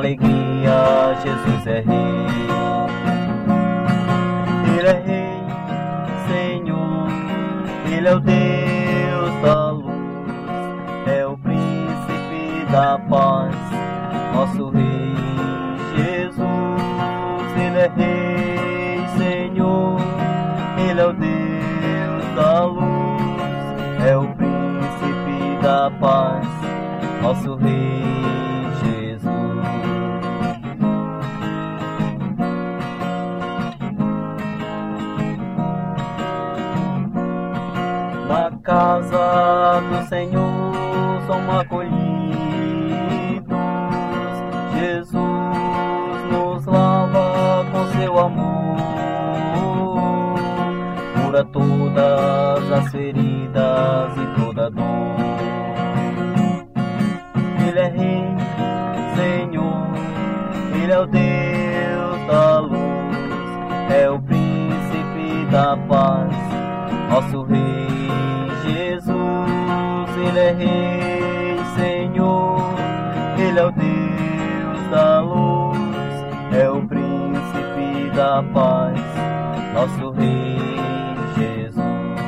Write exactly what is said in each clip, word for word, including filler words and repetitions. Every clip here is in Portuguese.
alegria, Jesus é Rei. Ele é Rei, Senhor, Ele é o Deus da luz, é o Príncipe da paz, nosso Rei Jesus. Ele é Rei, Senhor, Ele é o Deus da luz, é o Príncipe da paz, nosso Rei Jesus. Na casa do Senhor somos acolhidos, Jesus nos lava com seu amor, cura todas as feridas e toda dor. Ele é Rei, Senhor, Ele é o Deus da luz, é o Príncipe da paz, nosso Rei Jesus. Ele é Rei, Senhor, Ele é o Deus da luz, é o Príncipe da paz, nosso Rei Jesus.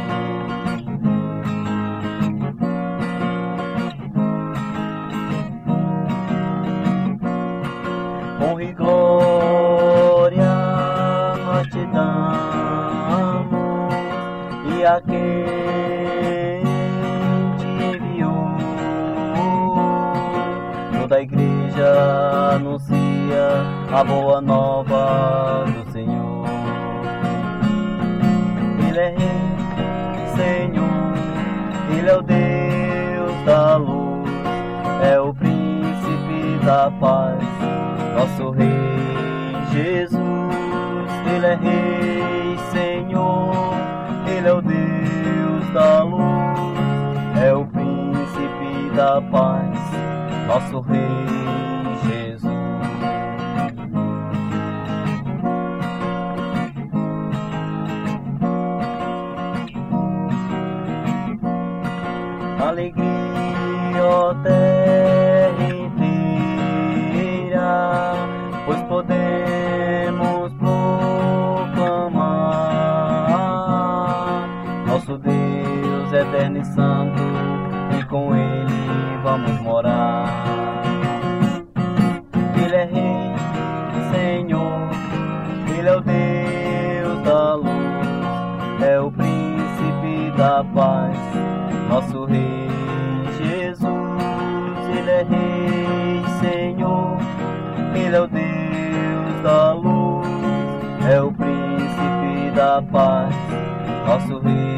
Honra e glória nós te damos, e a quem te enviou, toda a igreja anuncia a boa nova do Senhor. Ele é Rei, Senhor, Ele é o Deus da luz, é o Príncipe da paz, nosso Rei Jesus. Ele é Rei, Senhor, Ele é o Deus da luz, é o Príncipe da paz, nosso Rei Jesus. Alegria, ó terra inteira, pois podemos proclamar nosso Deus eterno e santo, e com Ele vamos morar. Ele é Rei, Senhor, Ele é o Deus da luz, é o Príncipe da paz, nosso Rei Jesus. Ele é Rei, Senhor, Ele é o Deus da luz, é o Príncipe da paz, nosso Rei